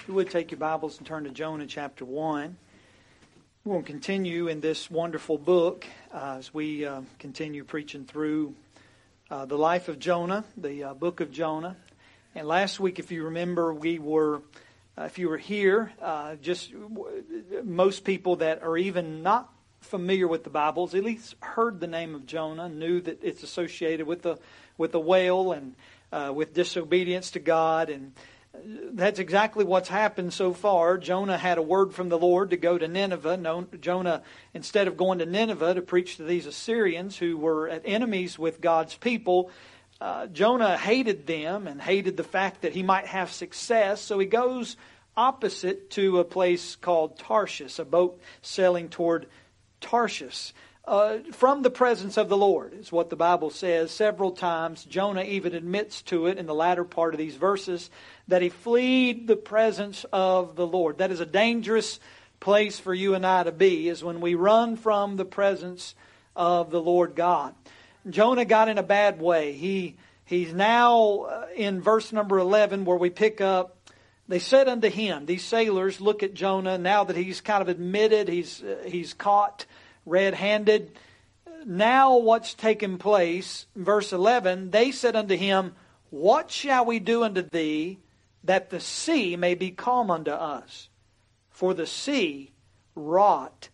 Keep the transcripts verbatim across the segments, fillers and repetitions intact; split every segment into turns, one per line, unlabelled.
If you would take your Bibles and turn to Jonah chapter one. We will continue in this wonderful book uh, as we uh, continue preaching through uh, the life of Jonah, the uh, book of Jonah. And last week, if you remember, we were, uh, if you were here, uh, just most people that are even not familiar with the Bibles, at least heard the name of Jonah, knew that it's associated with the with the whale and uh, with disobedience to God. And that's exactly what's happened so far. Jonah had a word from the Lord to go to Nineveh. No, Jonah, instead of going to Nineveh to preach to these Assyrians who were at enemies with God's people, uh, Jonah hated them and hated the fact that he might have success. So he goes opposite to a place called Tarshish, a boat sailing toward Tarshish. Uh, from the presence of the Lord is what the Bible says several times. Jonah even admits to it in the latter part of these verses that he fled the presence of the Lord. That is a dangerous place for you and I to be, is when we run from the presence of the Lord God. Jonah got in a bad way. He He's now in verse number eleven where we pick up, they said unto him, these sailors look at Jonah now that he's kind of admitted, he's uh, he's caught red-handed. Now what's taken place, verse eleven, they said unto him, what shall we do unto thee, that the sea may be calm unto us? For the sea wrought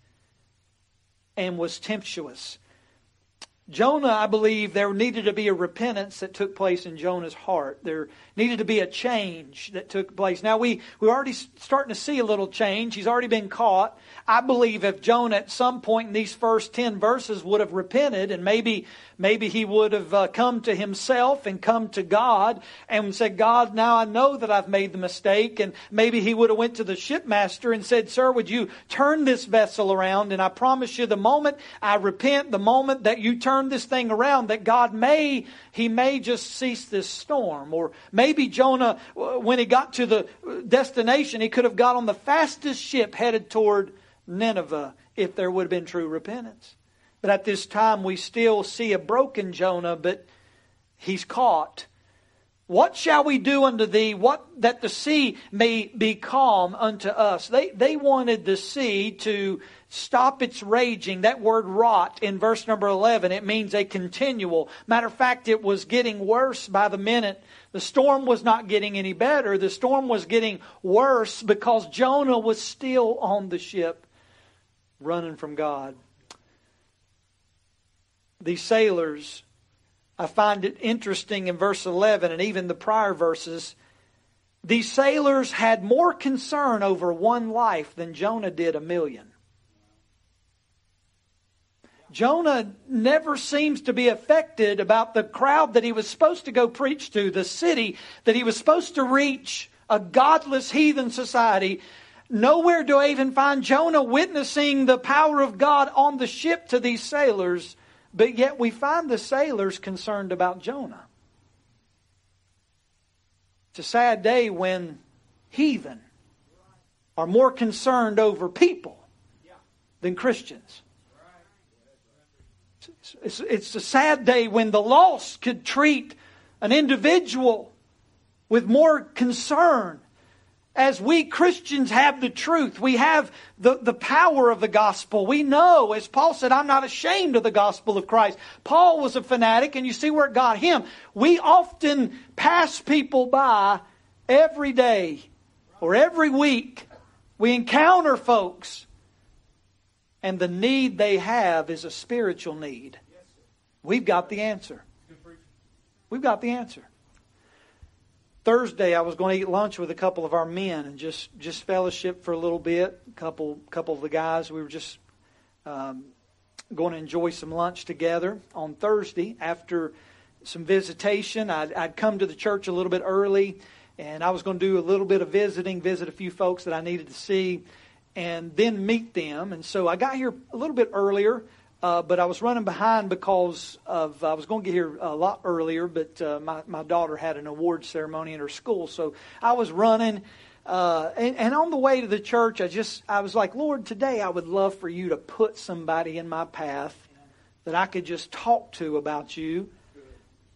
and was tempestuous. Jonah, I believe there needed to be a repentance that took place in Jonah's heart. There needed to be a change that took place. Now we, we're already starting to see a little change. He's already been caught. I believe if Jonah at some point in these first ten verses would have repented and maybe maybe he would have uh, come to himself and come to God and said, God, now I know that I've made the mistake. And maybe he would have went to the shipmaster and said, sir, would you turn this vessel around? And I promise you the moment I repent, the moment that you turn this thing around, that God may, He may just cease this storm. Or maybe Jonah, when he got to the destination, he could have got on the fastest ship headed toward Nineveh if there would have been true repentance. But at this time we still see a broken Jonah, but he's caught. What shall we do unto thee, what that the sea may be calm unto us? They they wanted the sea to stop its raging. That word wrought in verse number eleven, it means a continual. Matter of fact, it was getting worse by the minute. The storm was not getting any better. The storm was getting worse because Jonah was still on the ship running from God. These sailors, I find it interesting in verse eleven and even the prior verses, these sailors had more concern over one life than Jonah did a million. Jonah never seems to be affected about the crowd that he was supposed to go preach to, the city that he was supposed to reach, a godless heathen society. Nowhere do I even find Jonah witnessing the power of God on the ship to these sailors, but yet we find the sailors concerned about Jonah. It's a sad day when heathen are more concerned over people than Christians. It's, it's a sad day when the lost could treat an individual with more concern. As we Christians have the truth, we have the, the power of the gospel. We know, as Paul said, I'm not ashamed of the gospel of Christ. Paul was a fanatic, and you see where it got him. We often pass people by every day or every week. We encounter folks, and the need they have is a spiritual need. We've got the answer. We've got the answer. Thursday, I was going to eat lunch with a couple of our men and just, just fellowship for a little bit. A couple, couple of the guys, we were just um, going to enjoy some lunch together. On Thursday, after some visitation, I'd, I'd come to the church a little bit early, and I was going to do a little bit of visiting, visit a few folks that I needed to see, and then meet them. And so I got here a little bit earlier. Uh, but I was running behind because of, I was going to get here a lot earlier, but uh, my, my daughter had an award ceremony in her school. So I was running, uh, and, and on the way to the church, I just, I was like, Lord, today I would love for you to put somebody in my path that I could just talk to about you.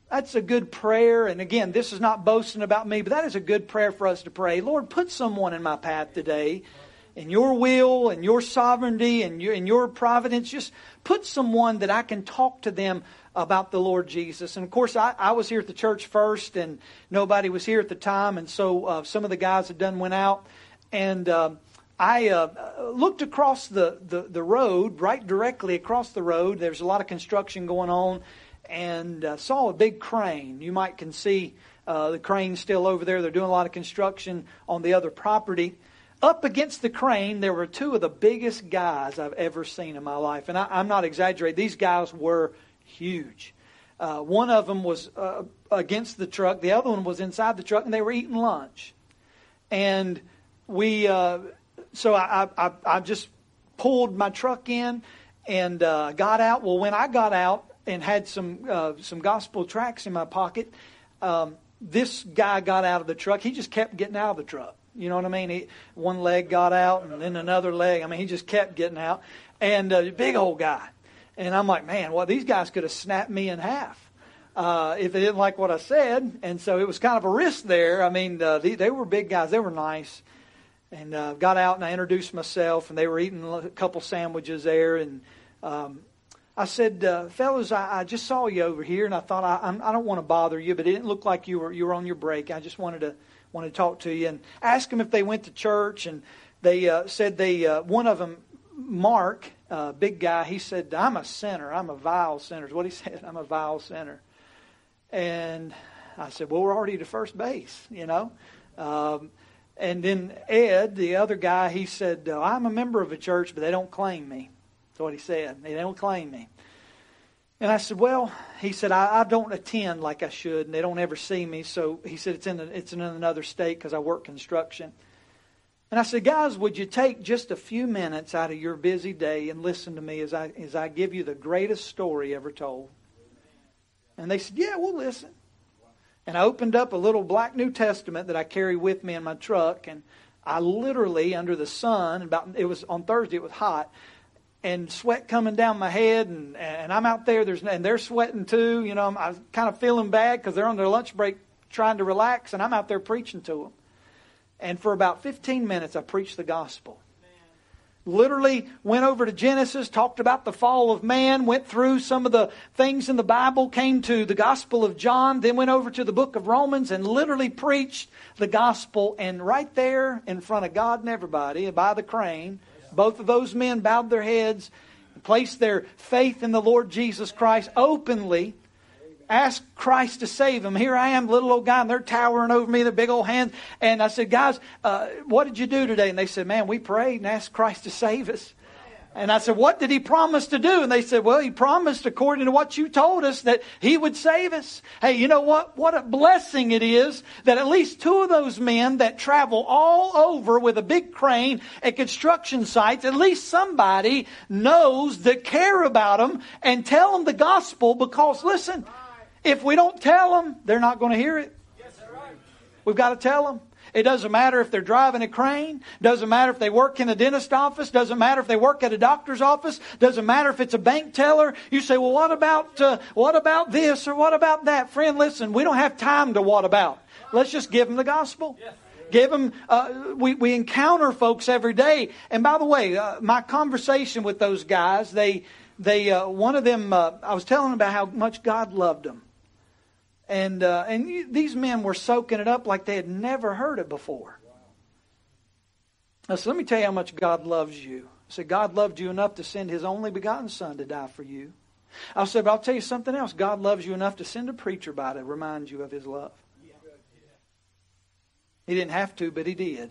That's a good prayer. And again, this is not boasting about me, but that is a good prayer for us to pray. Lord, put someone in my path today. In your will and your sovereignty and your, in your providence, just put someone that I can talk to them about the Lord Jesus. And of course, I, I was here at the church first, and nobody was here at the time. And so uh, some of the guys had done went out. And uh, I uh, looked across the, the, the road, right directly across the road. There's a lot of construction going on, and uh, saw a big crane. You might can see uh, the crane still over there. They're doing a lot of construction on the other property. Up against the crane, there were two of the biggest guys I've ever seen in my life. And I, I'm not exaggerating. These guys were huge. Uh, one of them was uh, against the truck. The other one was inside the truck, and they were eating lunch. And we, uh, so I, I, I just pulled my truck in and uh, got out. Well, when I got out and had some uh, some gospel tracts in my pocket, um, this guy got out of the truck. He just kept getting out of the truck. You know what I mean? He, one leg got out and then another leg. I mean, he just kept getting out. And a uh, big old guy. And I'm like, man, well, these guys could have snapped me in half uh, if they didn't like what I said. And so it was kind of a risk there. I mean, uh, they, they were big guys. They were nice. And uh, got out and I introduced myself. And they were eating a couple sandwiches there. And um, I said, uh, fellas, I, I just saw you over here. And I thought, I, I'm, I don't want to bother you. But it didn't look like you were you were on your break. I just wanted to... wanted to talk to you and ask them if they went to church, and they uh, said they uh, one of them, Mark, uh, big guy, he said, I'm a sinner. I'm a vile sinner is what he said. I'm a vile sinner. And I said, well, we're already to first base, you know. Um, and then Ed, the other guy, he said, uh, I'm a member of a church, but they don't claim me. That's what he said. They don't claim me. And I said, well, he said, I, I don't attend like I should, and they don't ever see me. So he said, it's in, a, it's in another state because I work construction. And I said, guys, would you take just a few minutes out of your busy day and listen to me as I as I give you the greatest story ever told? And they said, yeah, we'll listen. And I opened up a little black New Testament that I carry with me in my truck, and I literally, under the sun, about it was on Thursday, it was hot, and sweat coming down my head, and, and I'm out there, there's and they're sweating too. You know, I'm, I'm kind of feeling bad because they're on their lunch break trying to relax, and I'm out there preaching to them. And for about fifteen minutes, I preached the gospel. Man. Literally went over to Genesis, talked about the fall of man, went through some of the things in the Bible, came to the Gospel of John, then went over to the book of Romans, and literally preached the gospel. And right there in front of God and everybody, by the crane, both of those men bowed their heads, placed their faith in the Lord Jesus Christ openly, asked Christ to save them. Here I am, little old guy, and they're towering over me, their big old hands. And I said, guys, uh, what did you do today? And they said, man, we prayed and asked Christ to save us. And I said, what did He promise to do? And they said, well, He promised, according to what you told us, that He would save us. Hey, you know what? What a blessing it is that at least two of those men that travel all over with a big crane at construction sites, at least somebody knows that care about them and tell them the gospel, because, listen, if we don't tell them, they're not going to hear it. We've got to tell them. It doesn't matter if they're driving a crane. Doesn't matter if they work in a dentist office. Doesn't matter if they work at a doctor's office. Doesn't matter if it's a bank teller. You say, well, what about uh, what about this or what about that? Friend, listen, we don't have time to what about. Let's just give them the gospel. Give them, uh, we, we encounter folks every day. And by the way, uh, my conversation with those guys, they, they, uh, one of them, uh, I was telling them about how much God loved them. And uh, and these men were soaking it up like they had never heard it before. Now, so let me tell you how much God loves you. I said, God loved you enough to send His only begotten Son to die for you. I said, but I'll tell you something else. God loves you enough to send a preacher by to remind you of His love. He didn't have to, but He did.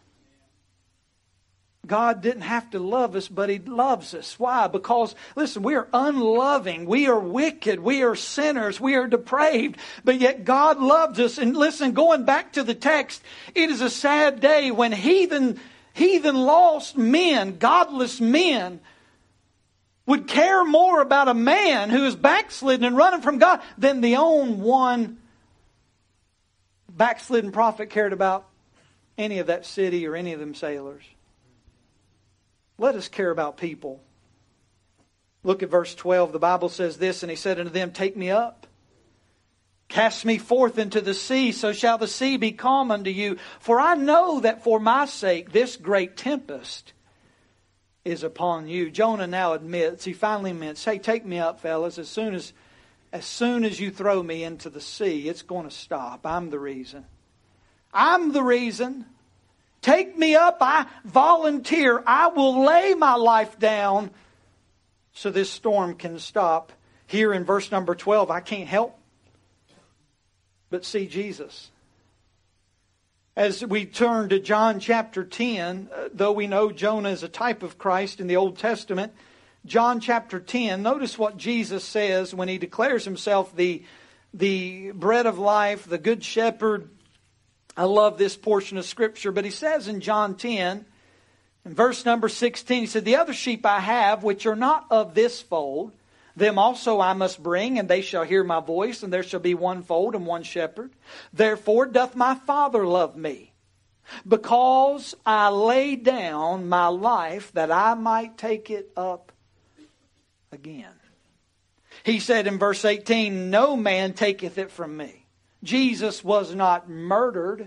God didn't have to love us, but He loves us. Why? Because, listen, we are unloving. We are wicked. We are sinners. We are depraved. But yet God loves us. And listen, going back to the text, it is a sad day when heathen, heathen lost men, godless men, would care more about a man who is backslidden and running from God than the own one backslidden prophet cared about any of that city or any of them sailors. Let us care about people. Look at verse twelve. The Bible says this, and He said unto them, take me up, Cast me forth into the sea, so shall the sea be calm unto you. For I know that for my sake this great tempest is upon you. Jonah now admits, he finally admits, hey, take me up, fellas. As soon as, as soon as you throw me into the sea, it's going to stop. I'm the reason. I'm the reason. Take me up. I volunteer. I will lay my life down so this storm can stop. Here in verse number twelve, I can't help but see Jesus. As we turn to John chapter ten, uh, though we know Jonah is a type of Christ in the Old Testament, John chapter ten, notice what Jesus says when He declares Himself the, the bread of life, the good shepherd. I love this portion of Scripture, but He says in John ten, in verse number sixteen, He said, the other sheep I have, which are not of this fold, them also I must bring, and they shall hear my voice, and there shall be one fold and one shepherd. Therefore doth my Father love me, because I lay down my life that I might take it up again. He said in verse eighteen, no man taketh it from me. Jesus was not murdered.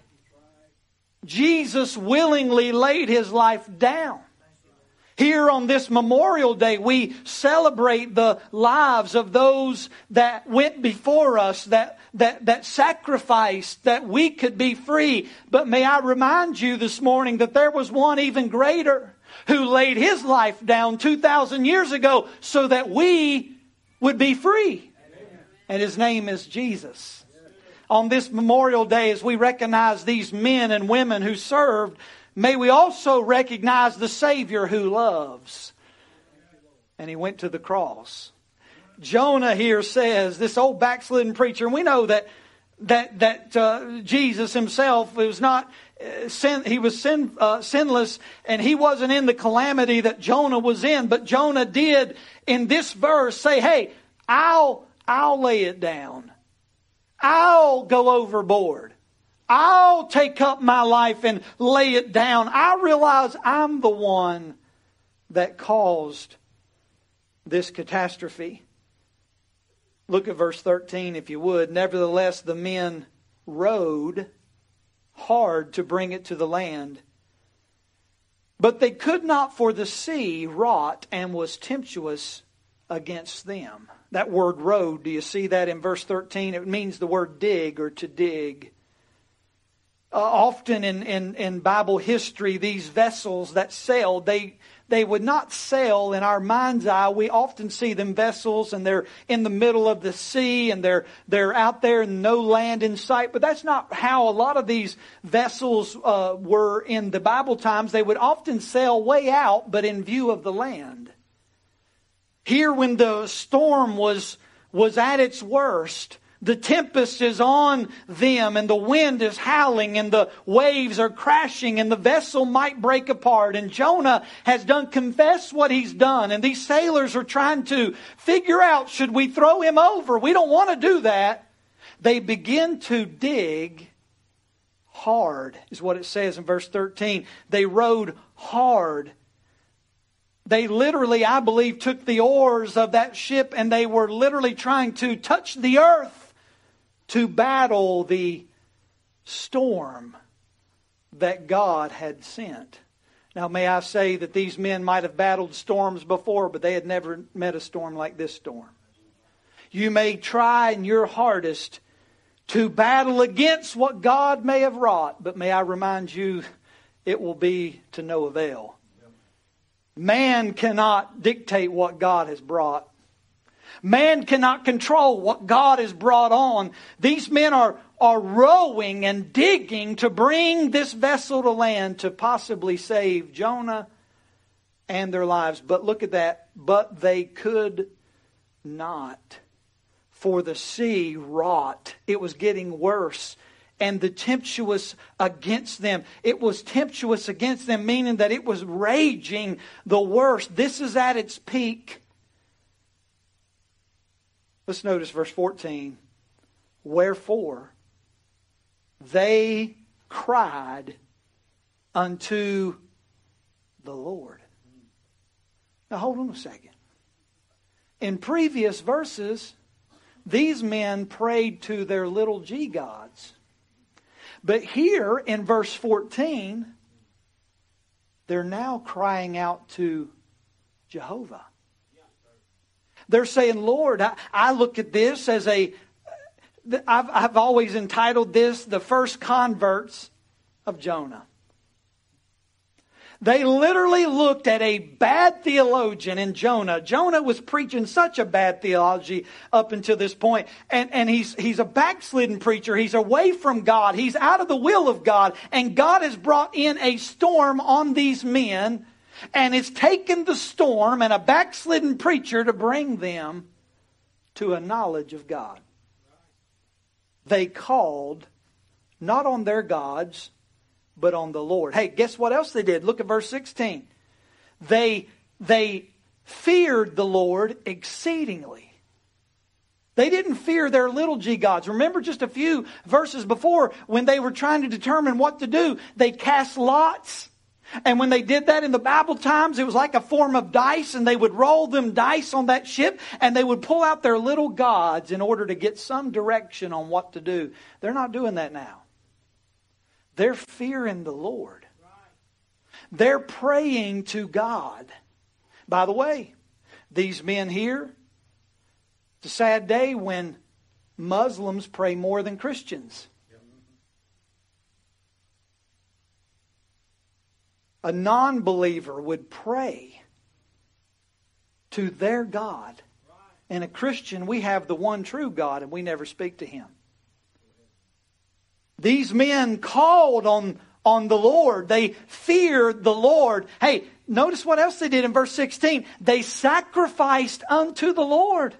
Jesus willingly laid His life down. Here on this Memorial Day, we celebrate the lives of those that went before us, that, that, that sacrificed, that we could be free. But may I remind you this morning that there was one even greater who laid His life down two thousand years ago so that we would be free. And His name is Jesus. On this Memorial Day, as we recognize these men and women who served, may we also recognize the Savior who loves. And He went to the cross. Jonah here says, this old backslidden preacher, and we know that that that uh, Jesus Himself was not uh, sin, He was sin, uh, sinless, and He wasn't in the calamity that Jonah was in. But Jonah did in this verse say, "Hey, I'll I'll lay it down. I'll go overboard. I'll take up my life and lay it down. I realize I'm the one that caused this catastrophe." Look at verse thirteen if you would. Nevertheless, the men rowed hard to bring it to the land, but they could not, for the sea wrought and was tempestuous against them. That word rowed, do you see that in verse thirteen? It means the word dig or to dig. Uh, often in, in, in Bible history, these vessels that sailed, they they would not sail in our mind's eye. We often see them vessels and they're in the middle of the sea and they're they're out there and no land in sight. But that's not how a lot of these vessels uh, were in the Bible times. They would often sail way out, but in view of the land. Here, when the storm was was at its worst, the tempest is on them and the wind is howling and the waves are crashing and the vessel might break apart. And Jonah has done confessed what he's done. And these sailors are trying to figure out, should we throw him over? We don't want to do that. They begin to dig hard, is what it says in verse thirteen. They rowed hard. They literally, I believe, took the oars of that ship and they were literally trying to touch the earth to battle the storm that God had sent. Now, may I say that these men might have battled storms before, but they had never met a storm like this storm. You may try in your hardest to battle against what God may have wrought, but may I remind you, it will be to no avail. Man cannot dictate what God has brought. Man cannot control what God has brought on. These men are, are rowing and digging to bring this vessel to land to possibly save Jonah and their lives. But look at that. But they could not. For the sea wrought. It was getting worse. And the tempestuous against them. It was tempestuous against them, meaning that it was raging the worst. This is at its peak. Let's notice verse fourteen. Wherefore they cried unto the Lord. Now hold on a second. In previous verses, these men prayed to their little g gods. But here in verse fourteen, they're now crying out to Jehovah. They're saying, Lord, I, I look at this as a, I've, I've always entitled this the first converts of Jonah. They literally looked at a bad theologian in Jonah. Jonah was preaching such a bad theology up until this point. And, and he's, he's a backslidden preacher. He's away from God. He's out of the will of God. And God has brought in a storm on these men. And it's taken the storm and a backslidden preacher to bring them to a knowledge of God. They called not on their gods, but on the Lord. Hey, guess what else they did? Look at verse sixteen. They, they feared the Lord exceedingly. They didn't fear their little g gods. Remember just a few verses before when they were trying to determine what to do. They cast lots. And when they did that in the Bible times, it was like a form of dice, and they would roll them dice on that ship, and they would pull out their little gods in order to get some direction on what to do. They're not doing that now. They're fearing the Lord. They're praying to God. By the way, these men here, it's a sad day when Muslims pray more than Christians. A non-believer would pray to their God. And a Christian, we have the one true God and we never speak to Him. These men called on, on the Lord. They feared the Lord. Hey, notice what else they did in verse sixteen. They sacrificed unto the Lord.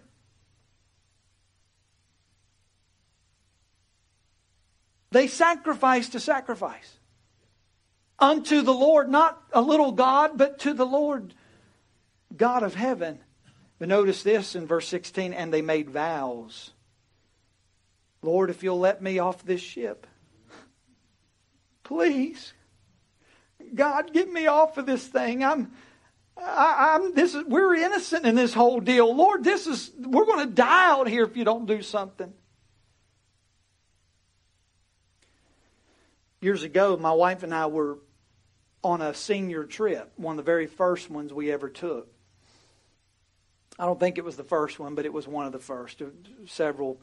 They sacrificed a sacrifice. Unto the Lord, not a little God, but to the Lord, God of heaven. But notice this in verse sixteen, and they made vows. Lord, if you'll let me off this ship, please, God, get me off of this thing. I'm, I, I'm. This is. We're innocent in this whole deal. Lord, this is. We're going to die out here if you don't do something. Years ago, my wife and I were on a senior trip, one of the very first ones we ever took. I don't think it was the first one, but it was one of the first. Several.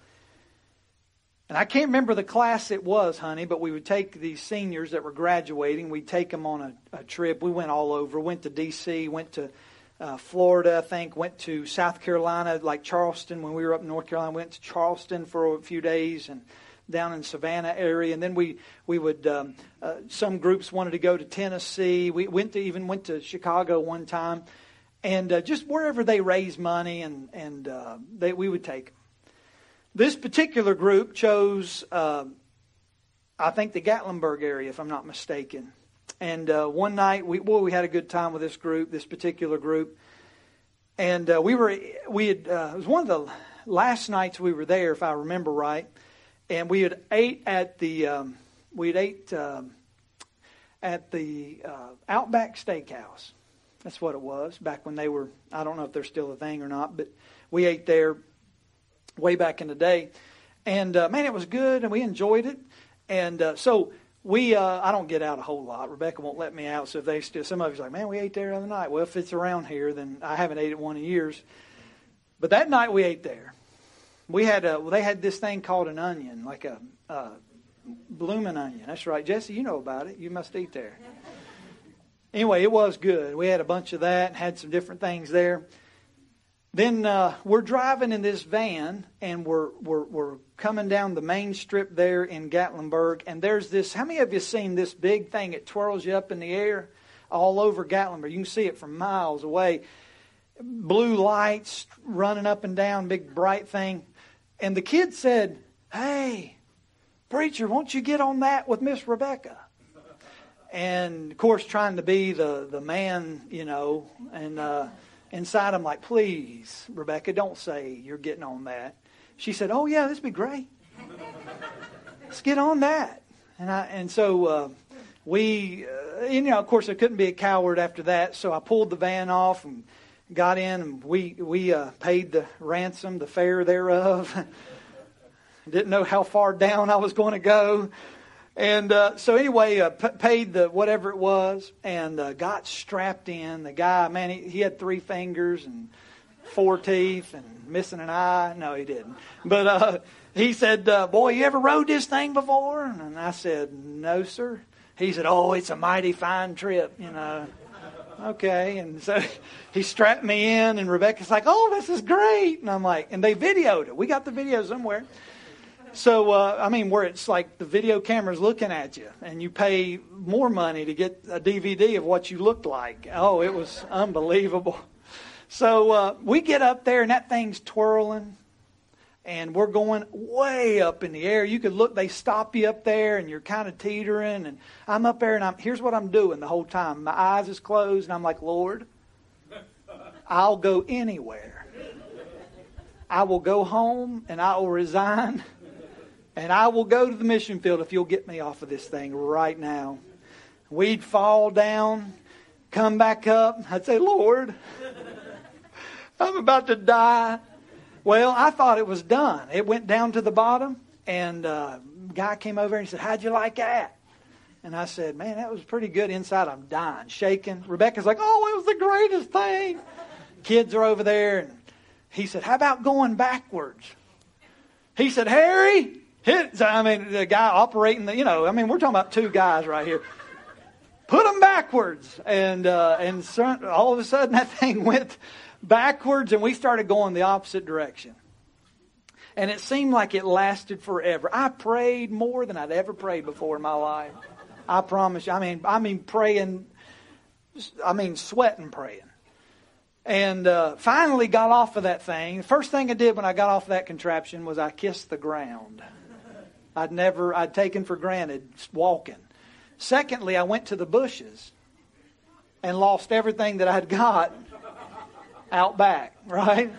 And I can't remember the class it was, honey, but we would take these seniors that were graduating. We'd take them on a, a trip. We went all over. Went to D C, went to uh, Florida, I think. Went to South Carolina, like Charleston. When we were up in North Carolina, went to Charleston for a few days and down in Savannah area. And then we, we would, um, uh, some groups wanted to go to Tennessee. We went to even went to Chicago one time. And uh, just wherever they raise money, and, and uh, they, we would take them. This particular group chose, uh, I think, the Gatlinburg area, if I'm not mistaken. And uh, one night, we boy, we had a good time with this group, this particular group. And uh, we were, we had, uh, it was one of the last nights we were there, if I remember right. And we had ate at the, um, we had ate uh, at the uh, Outback Steakhouse. That's what it was back when they were. I don't know if they're still a thing or not, but we ate there way back in the day, and uh, man, it was good, and we enjoyed it. And uh, so we, uh, I don't get out a whole lot. Rebecca won't let me out, so if they still, some of you's like, man, we ate there the other night. Well, if it's around here, then I haven't ate at one in years. But that night we ate there. We had a, well, they had this thing called an onion, like a uh, blooming onion. That's right, Jesse, you know about it. You must eat there. Anyway, it was good. We had a bunch of that and had some different things there. Then uh, we're driving in this van, and we're, we're we're coming down the main strip there in Gatlinburg, and there's this, how many of you seen this big thing? It twirls you up in the air all over Gatlinburg. You can see it from miles away. Blue lights running up and down, big bright thing. And the kid said, hey, preacher, won't you get on that with Miss Rebecca? And, of course, trying to be the, the man, you know, and uh, inside I'm like, please, Rebecca, don't say you're getting on that. She said, oh, yeah, this would be great. Let's get on that. And I and so uh, we, uh, you know, of course, I couldn't be a coward after that, so I pulled the van off and got in and we, we uh, paid the ransom, the fare thereof. Didn't know how far down I was going to go. And uh, so anyway, uh, p- paid the whatever it was and uh, got strapped in. The guy, man, he, he had three fingers and four teeth and missing an eye. No, he didn't. But uh, he said, uh, boy, you ever rode this thing before? And I said, no, sir. He said, oh, it's a mighty fine trip, you know. Okay. And so he strapped me in and Rebecca's like, oh, this is great. And I'm like, and they videoed it. We got the video somewhere. So, uh, I mean, where it's like the video camera's looking at you and you pay more money to get a D V D of what you looked like. Oh, it was unbelievable. So uh, we get up there and that thing's twirling and we're going way up in the air. You could look, they stop you up there and you're kind of teetering. And I'm up there and I'm, here's what I'm doing the whole time. My eyes is closed and I'm like, Lord, I'll go anywhere. I will go home and I will resign. And I will go to the mission field if you'll get me off of this thing right now. We'd fall down, come back up. I'd say, Lord, I'm about to die. Well, I thought it was done. It went down to the bottom. And uh, a guy came over and he said, how'd you like that? And I said, man, that was pretty good. Inside I'm dying, shaking. Rebecca's like, oh, it was the greatest thing. Kids are over there. And he said, how about going backwards? He said, Harry... Hit, so, I mean, the guy operating the, you know, I mean, we're talking about two guys right here. Put them backwards. And, uh, and all of a sudden that thing went backwards and we started going the opposite direction. And it seemed like it lasted forever. I prayed more than I'd ever prayed before in my life. I promise you. I mean, I mean, praying, I mean, sweating praying. And uh, finally got off of that thing. The first thing I did when I got off of that contraption was I kissed the ground. I'd never, I'd taken for granted walking. Secondly, I went to the bushes and lost everything that I'd got out back, right?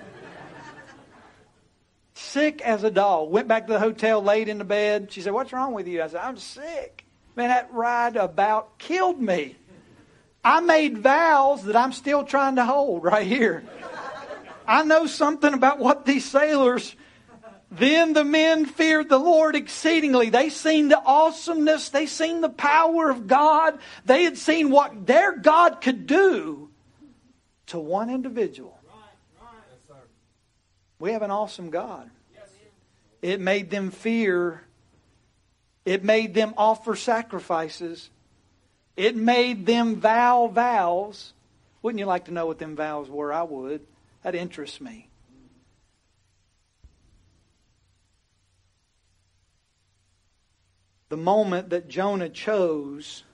Sick as a dog. Went back to the hotel, laid in the bed. She said, what's wrong with you? I said, I'm sick. Man, that ride about killed me. I made vows that I'm still trying to hold right here. I know something about what these sailors... Then the men feared the Lord exceedingly. They seen the awesomeness. They seen the power of God. They had seen what their God could do to one individual. We have an awesome God. It made them fear. It made them offer sacrifices. It made them vow vows. Wouldn't you like to know what them vows were? I would. That interests me. The moment that Jonah chose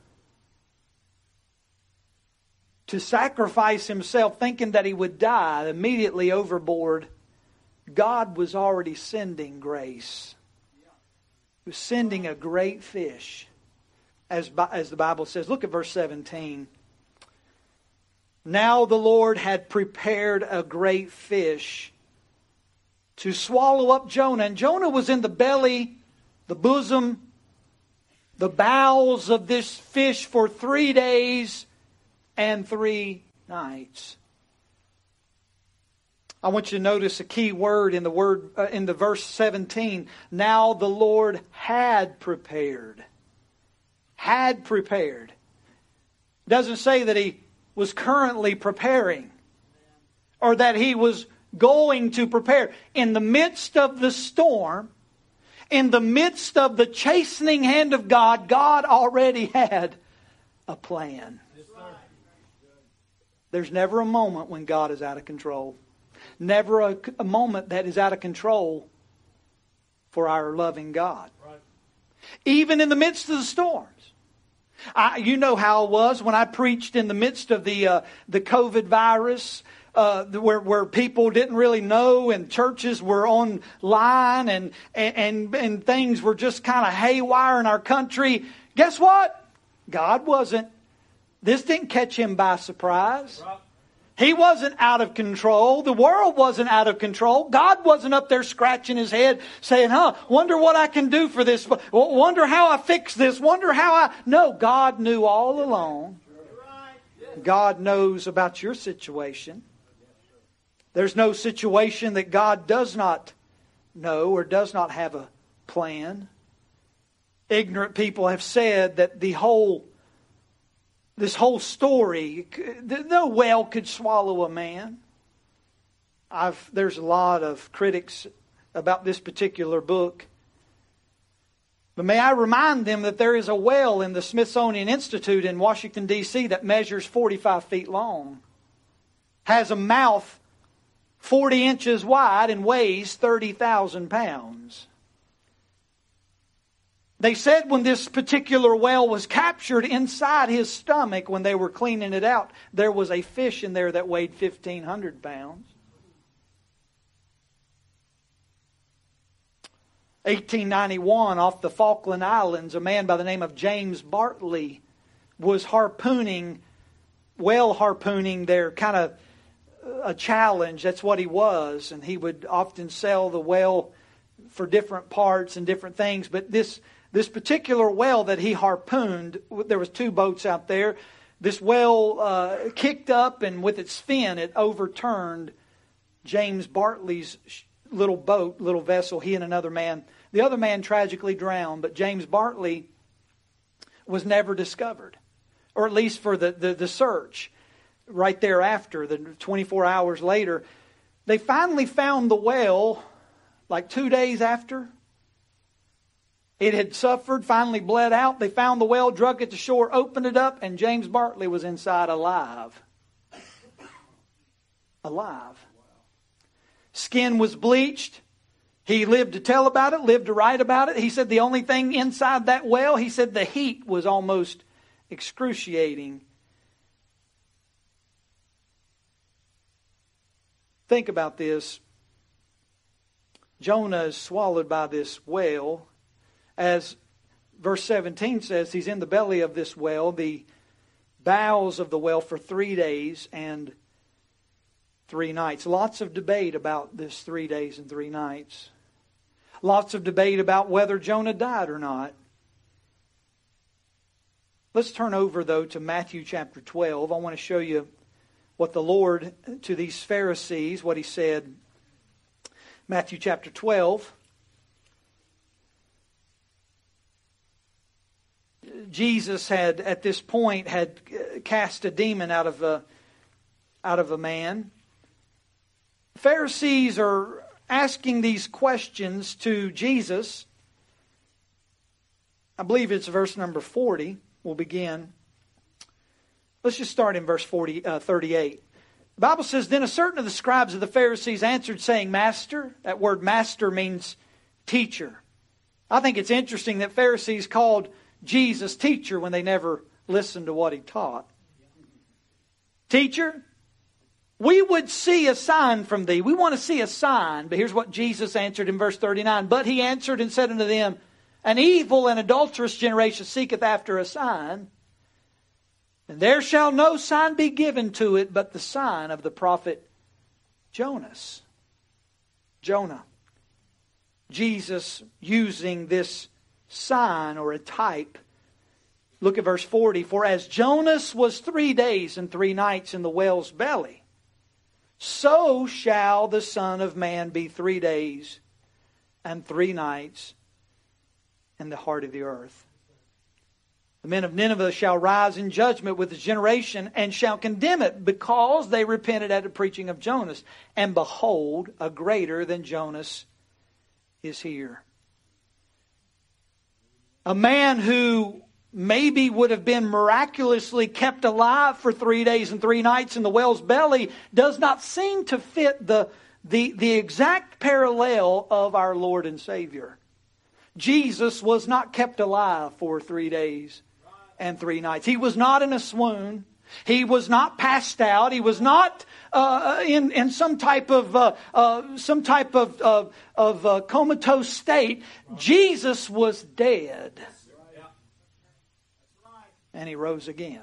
to sacrifice himself thinking that he would die, immediately overboard, God was already sending grace. He was sending a great fish. As, as the Bible says, look at verse seventeen. Now the Lord had prepared a great fish to swallow up Jonah. And Jonah was in the belly, the bosom, the bowels of this fish for three days and three nights. I want you to notice a key word in the word uh, in the verse seventeen. Now the Lord had prepared. Had prepared. It doesn't say that He was currently preparing or that He was going to prepare. In the midst of the storm, in the midst of the chastening hand of God, God already had a plan. There's never a moment when God is out of control. Never a, a moment that is out of control for our loving God. Even in the midst of the storms. I, you know how it was when I preached in the midst of the uh, the COVID virus, uh, where where people didn't really know, and churches were online, and and and things were just kind of haywire in our country. Guess what? God wasn't. This didn't catch Him by surprise. He wasn't out of control. The world wasn't out of control. God wasn't up there scratching His head saying, huh, wonder what I can do for this. Wonder how I fix this. Wonder how I... No, God knew all along. God knows about your situation. There's no situation that God does not know or does not have a plan. Ignorant people have said that the whole, this whole story, no whale could swallow a man. I've, there's a lot of critics about this particular book. But may I remind them that there is a whale in the Smithsonian Institute in Washington, D C that measures forty-five feet long, has a mouth forty inches wide, and weighs thirty thousand pounds. They said when this particular whale was captured, inside his stomach, when they were cleaning it out, there was a fish in there that weighed fifteen hundred pounds. eighteen ninety-one, off the Falkland Islands, a man by the name of James Bartley was harpooning, whale harpooning their kind of a challenge. That's what he was. And he would often sell the whale for different parts and different things. But this this particular whale that he harpooned, there was two boats out there. This whale uh, kicked up, and with its fin, it overturned James Bartley's little boat, little vessel, he and another man. The other man tragically drowned, but James Bartley was never discovered. Or at least for the, the, the search. Right thereafter, the twenty-four hours later, they finally found the whale like two days after. It had suffered, finally bled out. They found the whale, drug it to shore, opened it up, and James Bartley was inside alive. Alive. Skin was bleached. He lived to tell about it, lived to write about it. He said the only thing inside that whale, he said the heat was almost excruciating. Think about this. Jonah is swallowed by this whale. As verse seventeen says, he's in the belly of this whale, the bowels of the whale, for three days and three nights. Lots of debate about this three days and three nights. Lots of debate about whether Jonah died or not. Let's turn over, though, to Matthew chapter twelve. I want to show you what the Lord, to these Pharisees, what He said. Matthew chapter twelve. Jesus had, at this point, had cast a demon out of a, out of a man. Pharisees are asking these questions to Jesus. I believe it's verse number forty. We'll begin. Let's just start in verse forty, uh, thirty-eight. The Bible says, Then a certain of the scribes of the Pharisees answered, saying, Master. That word master means teacher. I think it's interesting that Pharisees called Jesus teacher when they never listened to what He taught. Teacher, we would see a sign from thee. We want to see a sign. But here's what Jesus answered in verse thirty-nine. But He answered and said unto them, An evil and adulterous generation seeketh after a sign, and there shall no sign be given to it but the sign of the prophet Jonas. Jonah. Jesus using this sign or a type. Look at verse forty. For as Jonas was three days and three nights in the whale's belly, so shall the Son of Man be three days and three nights in the heart of the earth. The men of Nineveh shall rise in judgment with this generation and shall condemn it, because they repented at the preaching of Jonas. And behold, a greater than Jonas is here. A man who maybe would have been miraculously kept alive for three days and three nights in the whale's belly does not seem to fit the, the, the exact parallel of our Lord and Savior. Jesus was not kept alive for three days and three nights. He was not in a swoon. He was not passed out. He was not uh, in in some type of uh, uh, some type of uh, of uh, comatose state. Jesus was dead, and He rose again.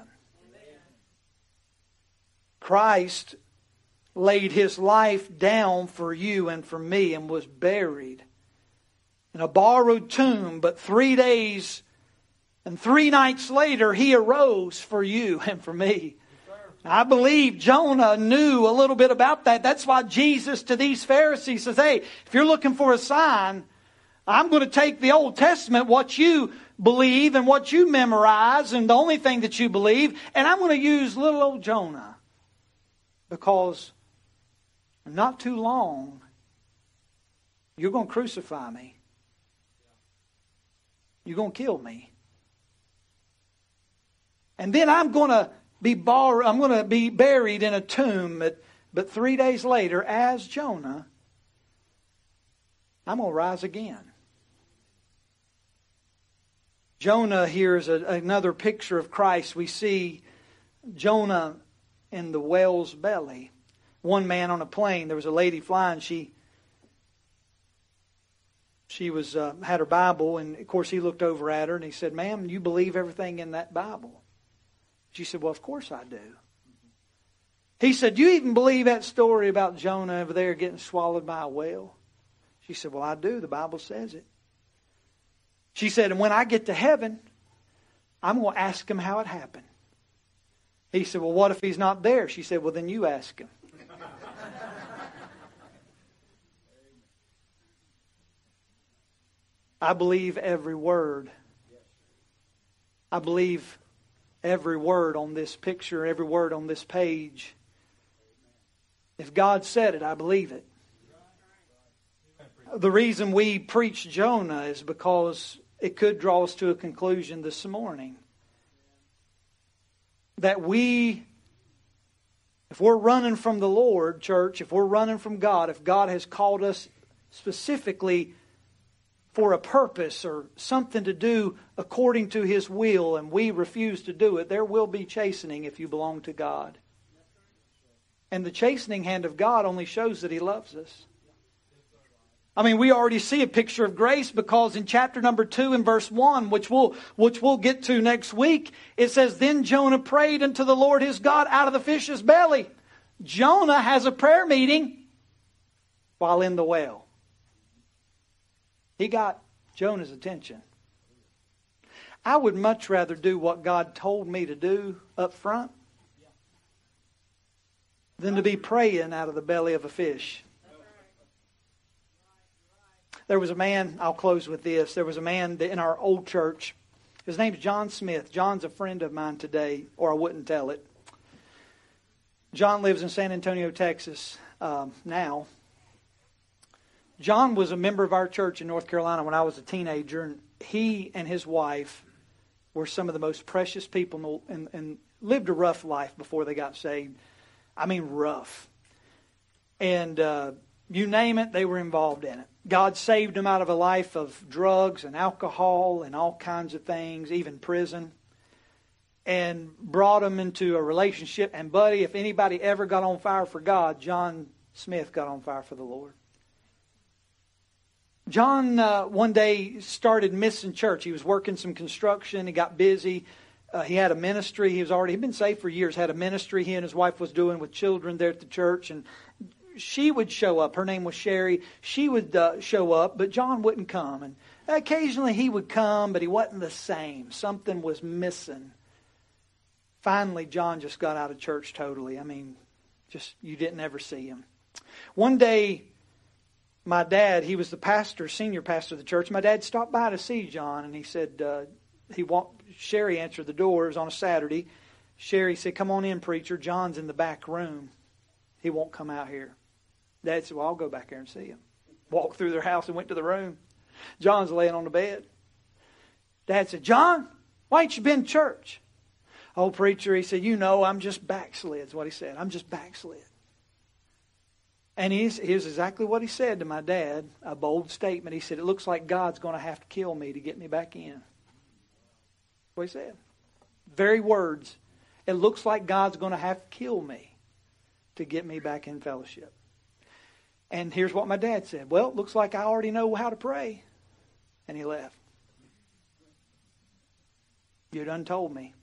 Christ laid His life down for you and for me, and was buried in a borrowed tomb. But three days and three nights later, He arose for you and for me. I believe Jonah knew a little bit about that. That's why Jesus to these Pharisees says, hey, if you're looking for a sign, I'm going to take the Old Testament, what you believe and what you memorize and the only thing that you believe, and I'm going to use little old Jonah. Because not too long, you're going to crucify me. You're going to kill me. And then I'm going to be bar- I'm going to be buried in a tomb. But, but three days later, as Jonah, I'm going to rise again. Jonah here is a, another picture of Christ. We see Jonah in the whale's belly. One man on a plane, there was a lady flying. She she was uh, had her Bible, and of course he looked over at her and he said, "Ma'am, you believe everything in that Bible?" She said, "Well, of course I do." He said, "Do you even believe that story about Jonah over there getting swallowed by a whale?" She said, "Well, I do. The Bible says it." She said, "And when I get to heaven, I'm going to ask him how it happened." He said, "Well, what if he's not there?" She said, "Well, then you ask him." I believe every word. I believe every word on this picture, every word on this page. If God said it, I believe it. The reason we preach Jonah is because it could draw us to a conclusion this morning. That we, if we're running from the Lord, church, if we're running from God, if God has called us specifically for a purpose or something to do according to His will, and we refuse to do it, there will be chastening if you belong to God. And the chastening hand of God only shows that He loves us. I mean, we already see a picture of grace, because in chapter number two and verse one, which we'll, which we'll get to next week, it says, "Then Jonah prayed unto the Lord his God out of the fish's belly." Jonah has a prayer meeting while in the whale. He got Jonah's attention. I would much rather do what God told me to do up front than to be praying out of the belly of a fish. There was a man, I'll close with this. There was a man in our old church. His name's John Smith. John's a friend of mine today, or I wouldn't tell it. John lives in San Antonio, Texas um, now. John was a member of our church in North Carolina when I was a teenager, and he and his wife were some of the most precious people and, and lived a rough life before they got saved. I mean, rough. And uh, you name it, they were involved in it. God saved them out of a life of drugs and alcohol and all kinds of things, even prison, and brought them into a relationship. And buddy, if anybody ever got on fire for God, John Smith got on fire for the Lord. John uh, one day started missing church. He was working some construction. He got busy. Uh, he had a ministry. He was already he'd been saved for years. Had a ministry he and his wife was doing with children there at the church. And she would show up. Her name was Sherry. She would uh, show up, but John wouldn't come. And occasionally he would come, but he wasn't the same. Something was missing. Finally, John just got out of church totally. I mean, just you didn't ever see him. One day, my dad, he was the pastor, senior pastor of the church. My dad stopped by to see John, and he said, uh, he walked, Sherry answered the door. It was on a Saturday. Sherry said, "Come on in, preacher. John's in the back room. He won't come out here." Dad said, "Well, I'll go back there and see him." Walked through their house and went to the room. John's laying on the bed. Dad said, "John, why ain't you been to church?" "Oh, preacher," he said, "you know, I'm just backslid," is what he said. "I'm just backslid." And he's, here's exactly what he said to my dad, a bold statement. He said, "It looks like God's going to have to kill me to get me back in." That's what he said. Very words. It looks like God's going to have to kill me to get me back in fellowship. And here's what my dad said. "Well, it looks like I already know how to pray." And he left. You done told me.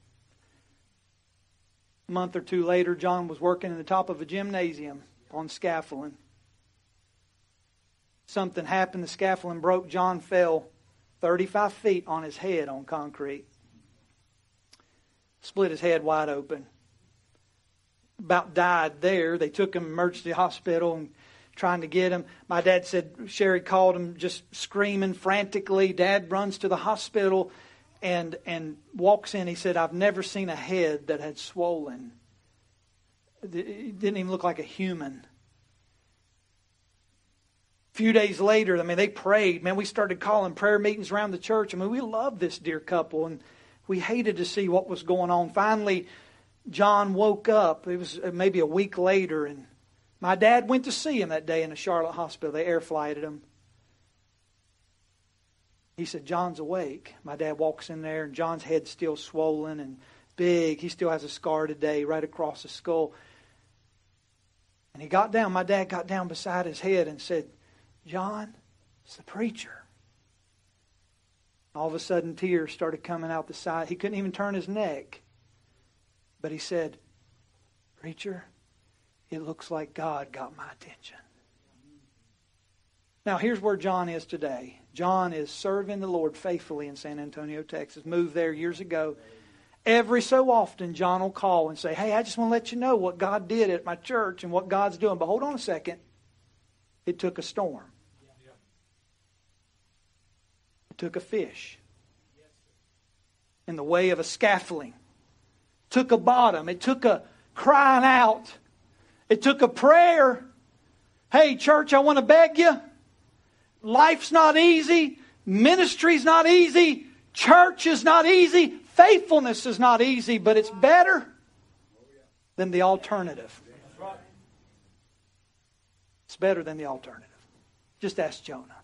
A month or two later, John was working in the top of a gymnasium on scaffolding. Something happened. The scaffolding broke. John fell thirty-five feet on his head on concrete. Split his head wide open. about died there. They took him to emergency hospital and trying to get him. My dad said Sherry called him just screaming frantically. Dad runs to the hospital and and walks in. He said, I've never seen a head that had swollen. It didn't even look like a human. A few days later, I mean, they prayed. Man, we started calling prayer meetings around the church. I mean, we loved this dear couple, and we hated to see what was going on. Finally, John woke up. It was maybe a week later, and my dad went to see him that day in the Charlotte hospital. They air flighted him. He said, John's awake. My dad walks in there, and John's head's still swollen and big. He still has a scar today right across the skull. And he got down. My dad got down beside his head and said, John, it's the preacher. All of a sudden, tears started coming out the side. He couldn't even turn his neck. But he said, Preacher, it looks like God got my attention. Now, here's where John is today. John is serving the Lord faithfully in San Antonio, Texas. Moved there years ago. Every so often, John will call and say, hey, I just want to let you know what God did at my church and what God's doing. But hold on a second. It took a storm. It took a fish in the way of a scaffolding. It took a bottom. It took a crying out. It took a prayer. Hey, church, I want to beg you. Life's not easy. Ministry's not easy. Church is not easy. Faithfulness is not easy, but it's better than the alternative. It's better than the alternative. Just ask Jonah.